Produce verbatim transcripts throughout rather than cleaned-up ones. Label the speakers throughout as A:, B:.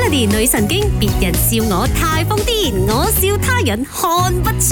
A: Melody 女神經，別人笑我太瘋癲，我笑他人看不穿。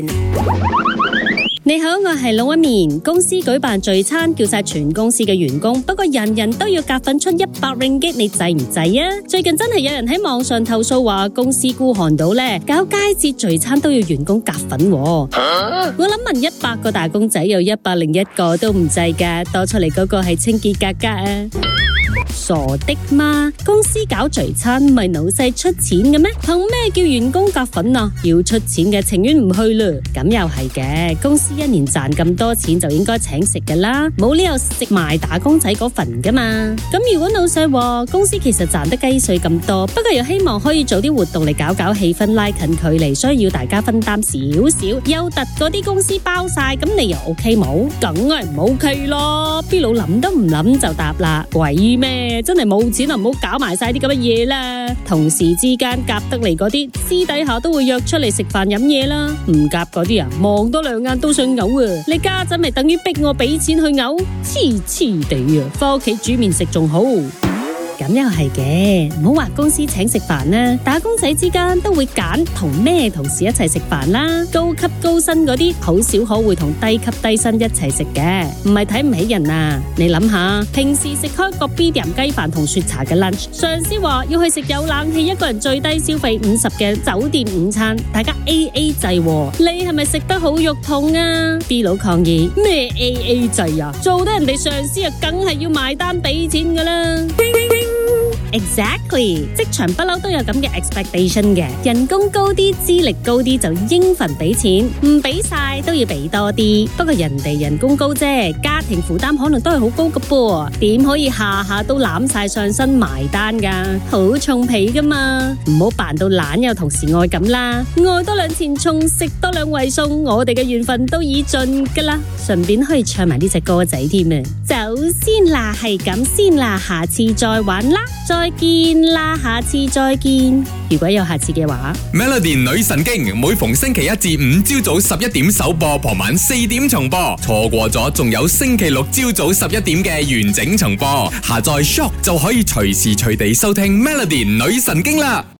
B: 你好，我係老一面。公司舉辦聚餐，叫晒全公司嘅員工，不過人人都要夾份出一百 ringgit，你制唔制啊？最近真係有人喺網上投訴話，公司孤寒到咧，搞佳節聚餐都要員工夾份喎。啊、我諗問一百個打工仔，有一百零一個都唔制噶，多出嚟嗰個係清潔格格啊！傻的嘛，公司搞聚餐唔係老細出錢嘅咩？憑咩叫員工夾份啊？要出錢嘅情願唔去啦。咁又係嘅，公司一年賺咁多錢就應該請食噶啦，冇理由食埋打工仔嗰份噶嘛。咁如果老細話公司其實賺得雞碎咁多，不過又希望可以做啲活動嚟搞搞氣氛，拉近距離，所以要大家分擔少少，優特嗰啲公司包晒，咁你又 OK 冇？梗係唔 OK 咯。B 佬諗都唔諗就答啦，鬼咩？真係冇錢啊，唔好搞埋晒啲咁嘅嘢啦。同事之間夾得嚟嗰啲，私底下都會約出嚟食飯飲嘢啦。唔夾嗰啲啊，望多兩眼都想嘔啊！你家陣咪等於逼我俾錢去嘔，黐黐地啊！翻屋企煮麵食仲好。咁又係嘅，唔好話公司請食飯啦，打工仔之間都會揀同咩同事一齊食飯啦。高級高薪嗰啲好少可會同低級低薪一齊食嘅，唔係睇唔起人啊！你諗下，平時食開個 B 店雞飯同雪茶嘅 lunch， 上司話要去食有冷氣一個人最低消費五十嘅酒店午餐，大家 A A 制喎，你係咪食得好肉痛啊 ？B 佬抗議咩 A A 制啊？做得人哋上司啊，梗係要埋單俾錢噶啦。Exactly， 職場不嬲都有咁嘅 expectation 嘅，人工高啲、資歷高啲就應份俾錢，唔俾晒都要俾多啲。不過人哋人工高啫，家庭負擔可能都係好高噶噃，點可以下下都攬晒上身埋單噶？好重皮噶嘛，唔好扮到懶有同事愛咁啦，愛多兩錢蔥，食多兩位餸，我哋嘅緣分都已盡噶啦。順便可以唱埋呢隻歌仔添啊！走先啦，係咁先啦，下次再玩啦。再見啦，下次再見。如果有下次嘅話
C: ，Melody 女神經每逢星期一至五朝早十一點首播，傍晚四點重播。錯過咗，仲有星期六朝早十一點嘅完整重播。下載 Shock 就可以隨時隨地收聽 Melody 女神經啦。